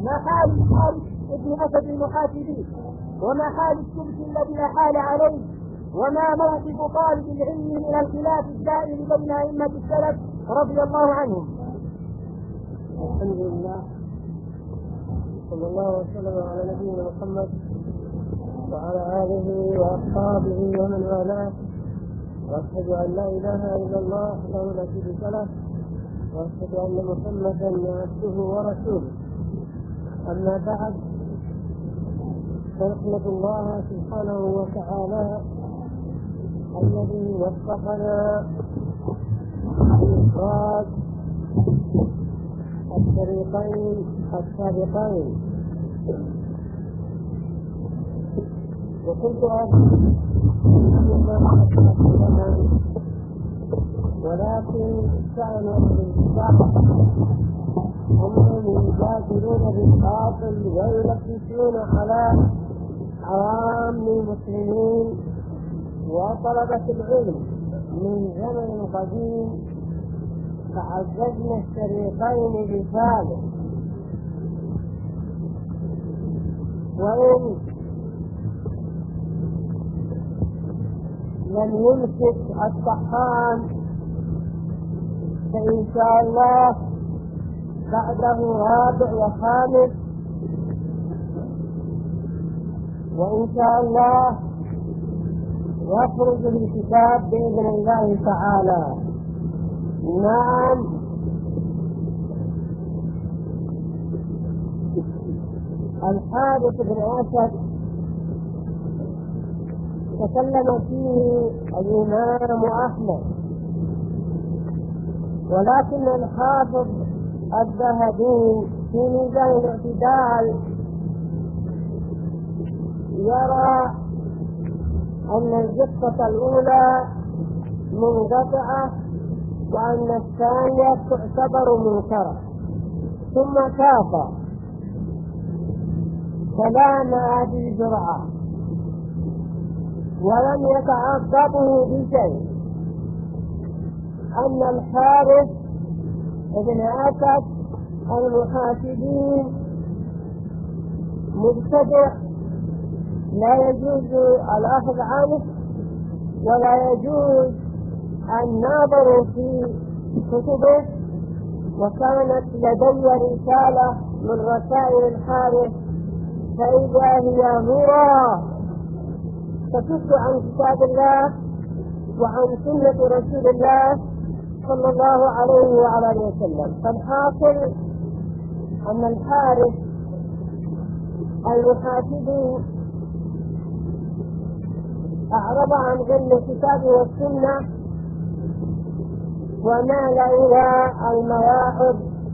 ما حال الحارث ابن أسد المحاسبي، وما حال الشمس الذي أحال عليه، وما موقف طالب العلم من الخلاف الدائم بين أئمة السلف رضي الله عنهم. الحمد لله، صلى الله وسلم على نبينا محمد وعلى آله وأصحابه ومن والاه، وأشهد أن لا إله إلا الله وحده لا شريك له، وأشهد أن محمدا عبده ورسوله. أما بعد، فنحمد الله سبحانه وتعالى الذي وفقنا لإخراج الطريقين السابقين. وكنت ولكن كان الانتفاع انهم يجادلون بالباطل ويلبسون على عوام المسلمين وطلبة العلم من زمن قديم، فعززنا الشريطين بثالث. وإن لم يمسك الطحان فإن شاء الله بعده رابع وخامس، وإن شاء الله يخرج الكتاب بإذن الله تعالى. نعم، الحارث بن أسد تكلم فيه الإمام أحمد، ولكن الحافظ الذهبي في ميزان الاعتدال يرى أن القصة الأولى منقطعة وأن الثانية تعتبر منكرة، ثم كافى كلام أبي زرعة ولم يتعقبه بشيء أن الحارث ابن أسد المحاسبين مبتدع لا يجوز الأخذ عنه، ولا يجوز النظر في كتبه. وكانت لدي رسالة من رسائل الحارث فإذا هي مرة تكف عن كتاب الله وعن سنة رسول الله صلى الله عليه وعلى وسلم. فالحاصل أن الحارث المحاسبي أعرض عن علم الكتاب والسنة ومال إلى المواعظ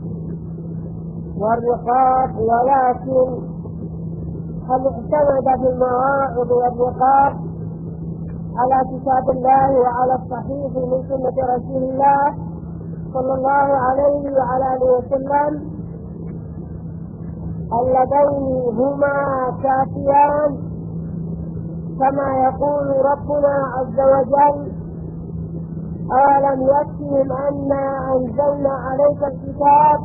والرقاب، ولكن هل اعتمد في المواعظ والرقاب على كتاب الله وعلى الصحيح من سنة رسول الله صلى الله عليه وعلى آله وسلم اللذين هما كافيان كما يقول ربنا عز وجل: أولم يكفهم أنا أنزلنا عليك الكتاب.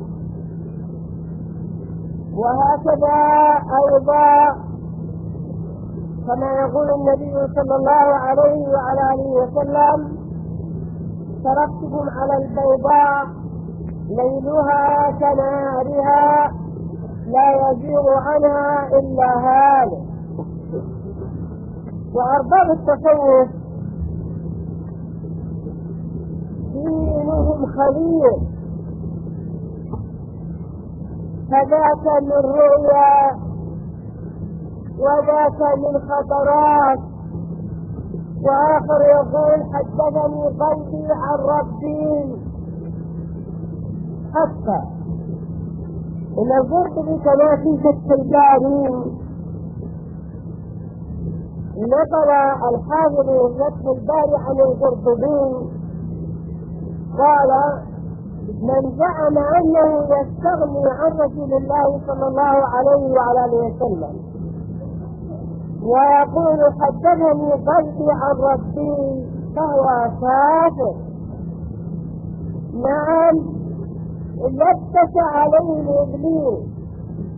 وهكذا أيضا كما يقول النبي صلى الله عليه وعلى آله وسلم: تركتكم على البيضاء ليلها كنهارها لا يزيغ عنها إلا هالك. وأرباب التصوف دينهم خليل، فذاك من رؤيا وذاك من خطرات. وآخر يقول: حدثني قلبي عن ربي. حتى إن القرطبي كما في فتح الباري نقل الحافظ من فتح الباري عن القرطبي قال: من زعم أنه يستغني عن رسول الله صلى الله عليه وعلى آله وسلم ويقول حدثني قلبي عن ربي فهو كافر. نعم، لبس عليه إبليس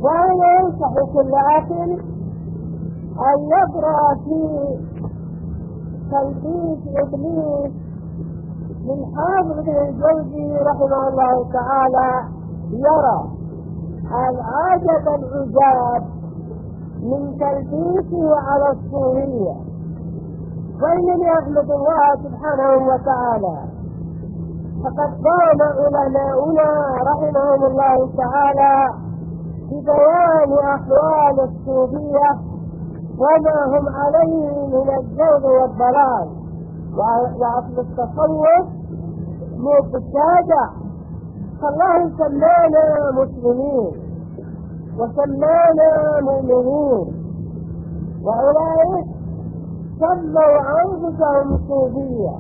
ولا ينصح كل أكل أن يقرأ في تلبيس إبليس من حافظ بن الجوزي رحمه الله تعالى، يرى العجب العجاب من تلبيسه على الصوفية. وإنني أحمد الله سبحانه وتعالى فقد قام علماؤنا رحمهم الله تعالى ببيان أحوال الصوفية وما هم عليه من الزوغ والضلال وأصل التصوف مبتدع. فالله سمانا مسلمين وسمانا مؤمنين، وأولئك سموا أنفسهم صوفية.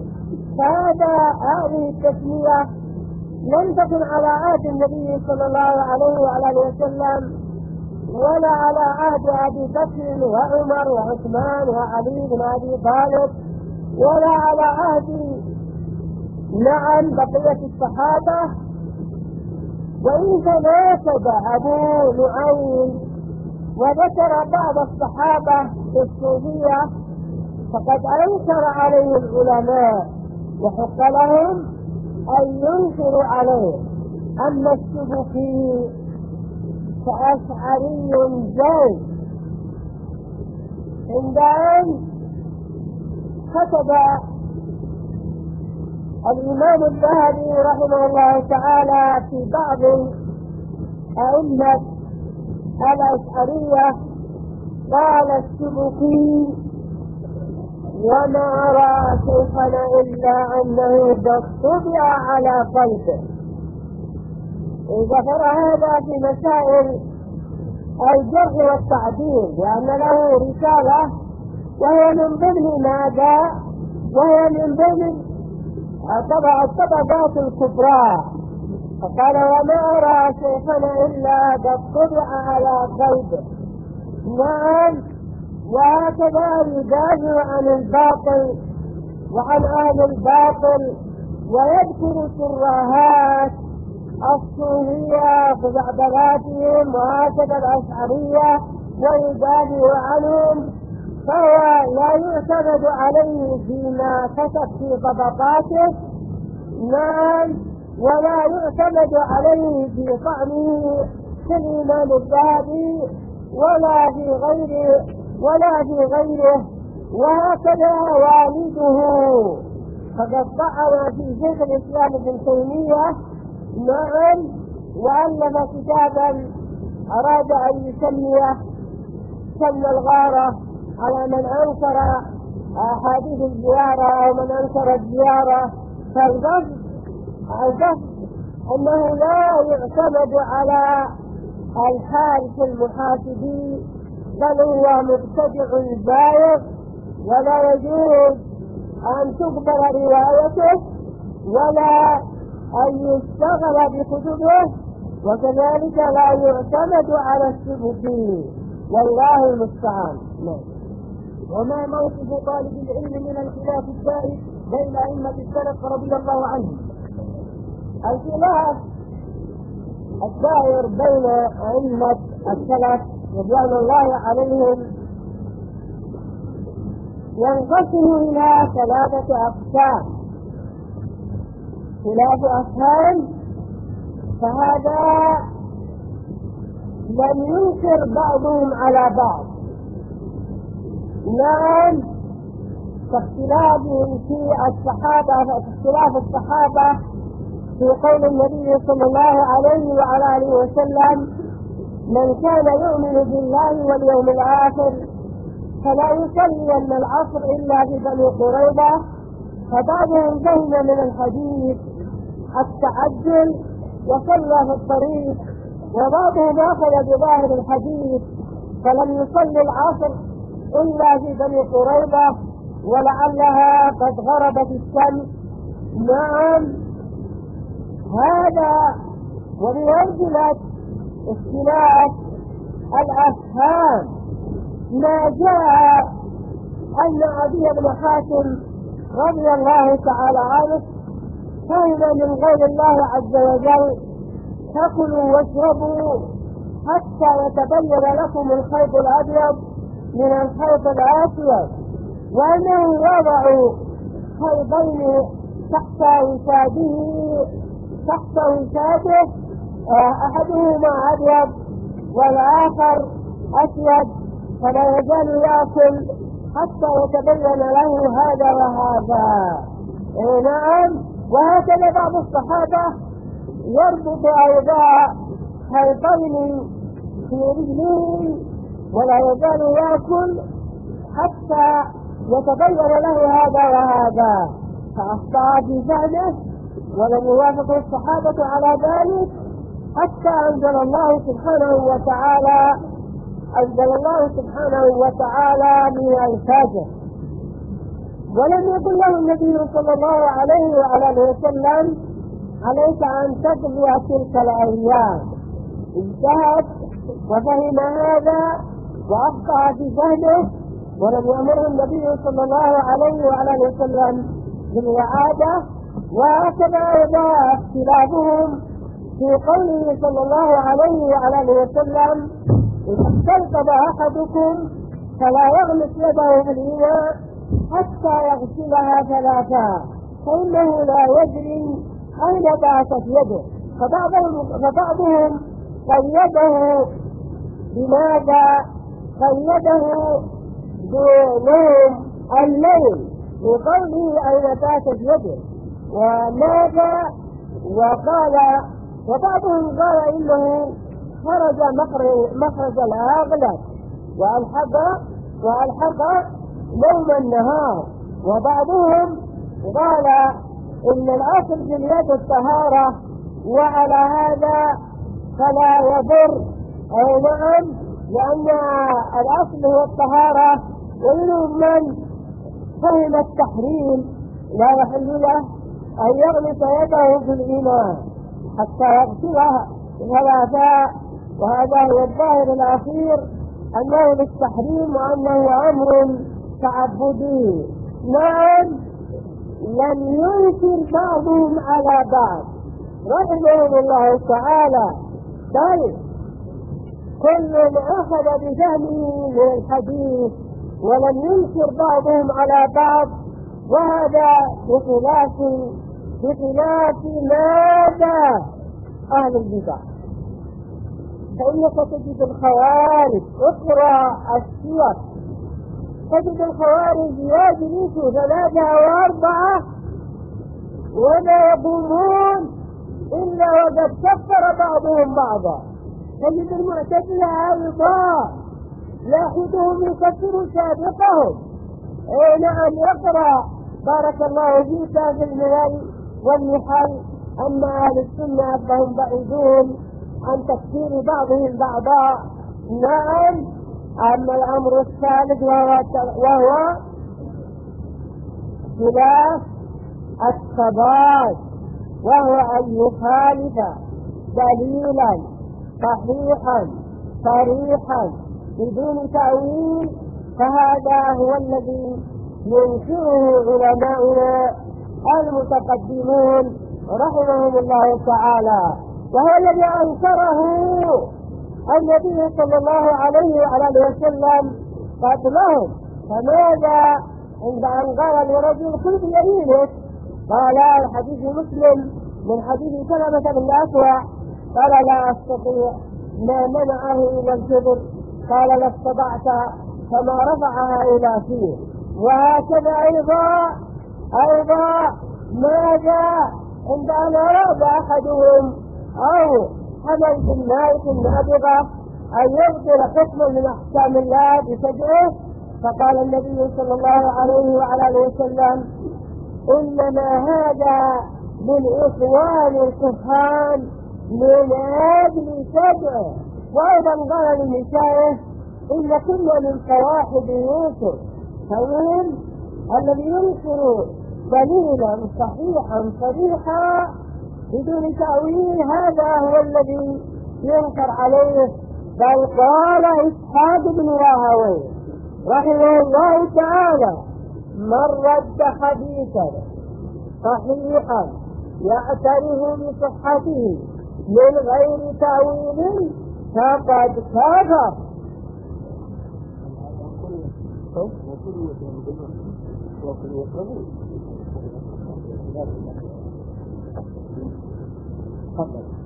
هذه التسمية لم تكن على عهد النبي صلى الله عليه وعلى وسلم ولا على عهد أبي بكر وعمر وعثمان وعلي بن أبي طالب ولا على عهد بقية الصحابة. وإن تناسب أبو نعيم وذكر بعض الصحابة في الصوفية فقد أنكر عليه العلماء وحق لهم أن ينكروا عليه. أما السبكي فأشعري جاي عند أن كتب الإمام الذهبي رحمه الله تعالى في بعض أئمة الأشعرية قال السبكي: وما أرى شيخنا إلا أنه قد طبع على قلبه. ذكر هذا في مسائل الجرح والتعديل، لأن له رسالة وهي من ضمن ماذا؟ وهي من ضمن الطبقات الكبرى. فقال: وما أرى شيخنا إلا قد طبع على قلبه. نعم، وهكذا يدافع عن الباطل وعن أهل الباطل ويذكر شرهات الصوفية خزعبلاتهم وهكذا الأشعرية ويدافع عنهم، فهو لا يعتمد عليه فيما كتب في طبقاته. نعم، ولا يعتمد عليه في طعنه في الإمام الذهبي ولا في غيره. وهكذا والده فقد طعن في شيخ الإسلام ابن تيمية. نعم، وألف كتابا أراد أن يسميه سم الغارة على من أنكر أحاديث الزيارة أو من أنكر الزيارة. فالقصد أنه لا يعتمد على الحارث المحاسبي، بل هو مبتدع بالغ ولا يجوز أن تقبل روايته ولا أن يشتغل بكتبه، وكذلك لا يعتمد على السبكي، والله المستعان. وما موقف طالب العلم من الخلاف الدائم بين أئمة السلف رضي الله عنهم؟ الخلاف الدائر بين أئمة السلف رضوان الله عليهم ينقسم إلى 3 أقسام. خلاف أفهام، فهذا لم ينكر بعضهم على بعض. نعم، كاختلافهم في اختلاف الصحابة في قول النبي صلى الله عليه وعلى آله وسلم: من كان يؤمن بالله واليوم الآخر فلا يصلين العصر إلا في بني قريظة. فبعضهم فهم من الحديث التعجل وصلى في الطريق، وبعضهم أخذ بظاهر الحديث فلم يصلي العصر إلا في بني قريظة ولعلها قد غربت الشمس. نعم، هذا وبمنزلة اختلاف الأفهام ما جاء أن عدي بن حاتم رضي الله تعالى عنه فهم من قول الله عز وجل: فكلوا واشربوا حتى يتبين لكم الخيط الأبيض من الخيط الأسود، وأنه يضع خيطين تحت وساده أحدهما أبيض والآخر أسود، فلا يزال يأكل حتى يتبين له هذا وهذا. نعم. وهكذا بعض الصحابة يربط أوضاع خيطين في رجليه ولا يزال يأكل حتى يتبين له هذا وهذا، فأخطأ في فعله ولم يوافق الصحابة على ذلك حتى أنزل الله سبحانه وتعالى من الفجر. ولم يقل له النبي صلى الله عليه وعلى وسلم عليك أن تقضي تلك الأيام. اجتهد وفهم هذا وأخطأ في فهمه، ولم يأمره النبي صلى الله عليه وعلى وسلم بالإعادة. وهكذا أيضا اختلافهم في قوله صلى الله عليه وعلى وسلم إذا استيقظ أحدكم فلا يغمس يده في الإناء حتى يغسلها ثلاثا فإنه لا يدري أين باتت يده. فبعضهم قيده بماذا؟ قيده بنوم الليل بقوله أين باتت يده. وماذا؟ وبعضهم قال إنه خرج مخرج الأغلب وألحق نوم النهار. وبعضهم قال إن الأصل في اليد الطهارة، وعلى هذا فلا يضر. أي نعم، لأن الأصل هو الطهارة. ومنهم من فهم التحريم لا يحل له أن يغمس يده في الإناء حتى يغسلها ثلاثا، وهذا هو الظاهر الأخير أنه للتحريم وأنه أمر تعبدي. نعم، لم ينكر بعضهم على بعض رحمه الله تعالى، بل كل أخذ بفهمه من الحديث ولم ينكر بعضهم على بعض. وهذا بخلاف ماذا؟ أهل البدع. فإنك تجد الخوارج اقرأ السور، تجد الخوارج يجلسوا 3 و4 ولا يقومون إلا وقد كفر بعضهم بعضا. تجد المعتزلة أيضا لاحظهم يكفروا سابقهم. نعم، اقرأ بارك الله فيك في الملل والمحل أن أهل السنة فهم بعيدون عن تكفير بعضهم بعضا. نعم. أما الأمر الثالث وهو خلاف الثبات، وهو أن يخالف دليلا صحيحا صريحا بدون تأويل، فهذا هو الذي ينكره علماؤنا المتقدمون رحمهم الله تعالى، وهو الذي أنكره النبي صلى الله عليه وعلى وسلم قبلهم. فماذا عند أن قال لرجل خذ بيمينك؟ قال الحديث مسلم من حديث سلمة بن الأكوع قال لا أستطيع، ما منعه إلى الكبر، قال لا استطعت، فما رفعها إلى فيه. وهكذا أيضا ماذا عند أن أراد أحدهم أو حمل في الماء في النابغة أن يبطل حكما من أحكام الله بسجعه، فقال النبي صلى الله عليه وعلى وسلم إنما هذا للإخوان الكهان من أجل سجعه. وأيضا قال لنسائه إن كنا من صواحب يوسف. فمن الذي ينكر دليلا صحيحا صريحا بدون تأويل هذا هو الذي ينكر عليه. بل قال إسحاق بن راهويه رحمه الله تعالى من رد حديثا صحيحا يعترف بصحته من غير تأويل فقد كفر. تفضل.